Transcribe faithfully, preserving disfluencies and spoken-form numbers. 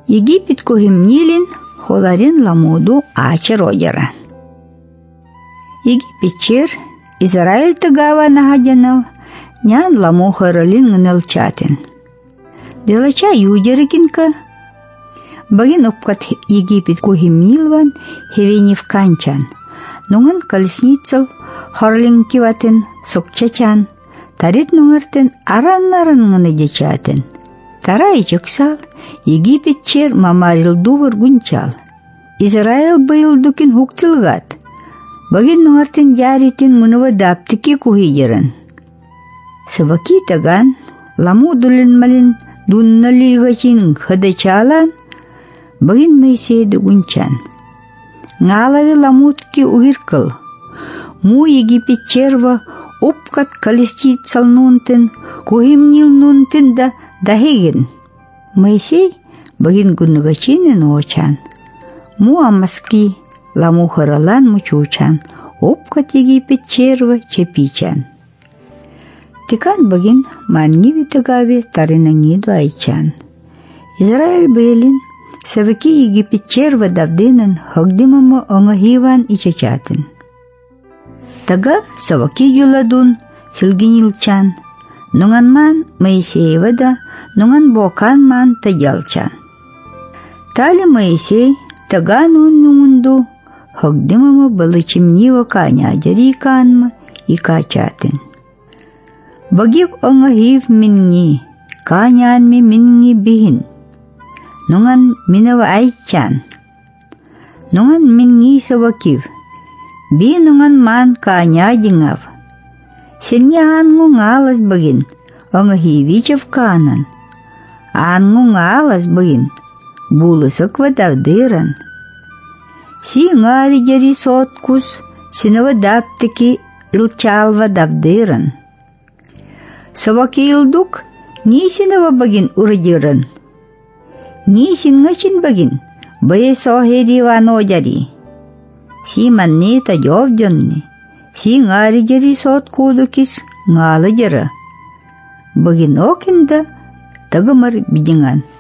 Египет кухимнилин холарин ламуду ачер ойера. Египетчер Израиль тагава нахадянал нян ламу хоролин гнал чатин. Делача юдерикинка багин опкат Египет кухимнилван хевенив канчан. Нунган колесницал хорлин киватин сокчачан. Тарит нунгартен аран-аран гны дечатин. Тара ичексал Египетчер мамарил дувар гунчал. Израиль был дукин хуктилгат. Багин нунгартен яритин мунава даптики кухиерен. Сабаки таган ламу дулин малин дуннали гачин хадачалан багин мейсейду гунчан. Галави ламутки угиркал. Му Египетчерва опкат колесницал нунтен, кухимнил нунтен да дахиген. Моисей багин гуннагачинен очан. Му амаски ламу харалан мучучан, опкат Египетчерва чепичан. Тикан багин манни витагави таринангиду айчан. Израиль белин саваки Египетчерва давденен хагдимамо онгахиван ичачатен. Тага саваки юладун силгинилчан, нунган ман Моисеевада, нунган бокан ман таялчан. Тали Моисей тага нун нунду хагдимамо балычимнива каня жариканма и качатен. Багив онгахив минни, канянми минни бихин. Нунган минава айчан. Нунган минни савакив. Би нунган ман канядингав. Синья ангу нгалас багин, онгахивичев канан. Ангу нгалас багин, булысак вадавдыран. Си ngaри jari соткус, синава даптики илчал вадавдыран. Саваки илдук, ни синава багин урадиран. Ни сингачин багин, бае сохери вано jari. Си манни та жовдянни, си ngaри jari соткудукис ngala jara. Багин окинда тагамар бидинган.